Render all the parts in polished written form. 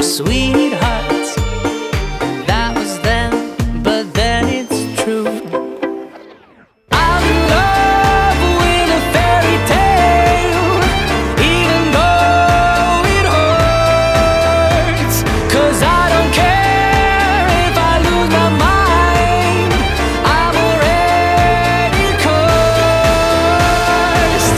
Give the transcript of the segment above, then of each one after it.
sweetheart. That was then, but then it's true. I'm in love with a fairy tale, even though it hurts. 'Cause I don't care if I lose my mind, I'm already cursed.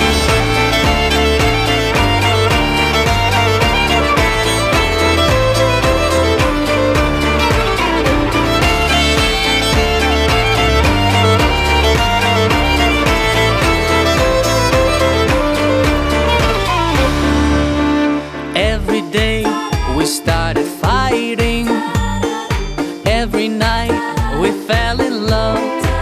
Every day we started fighting. Every night we fell in love.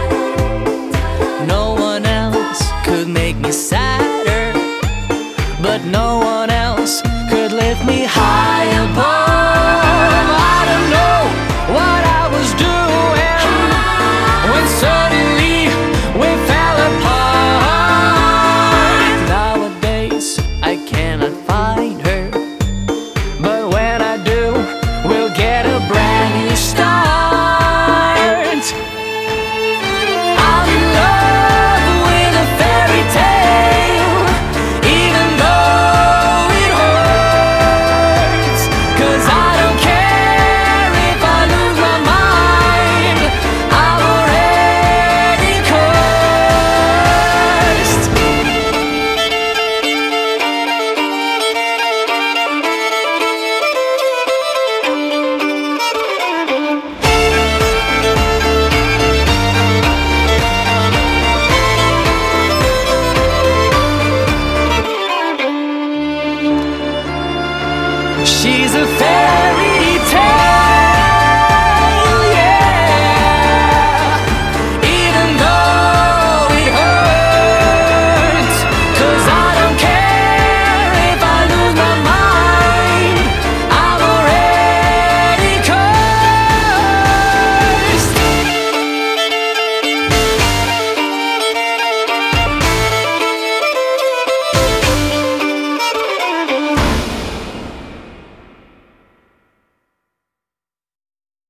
No one else could make me sadder, but no one else could lift me high above. I don't know what I was doing when suddenly we fell apart. Nowadays I cannot find her, but when I do, we'll get a brand new start. I'm in love with a fairy tale, even though it hurts. 'Cause I don't care if I lose my mind, I'm already cursed. She's a fairy tale.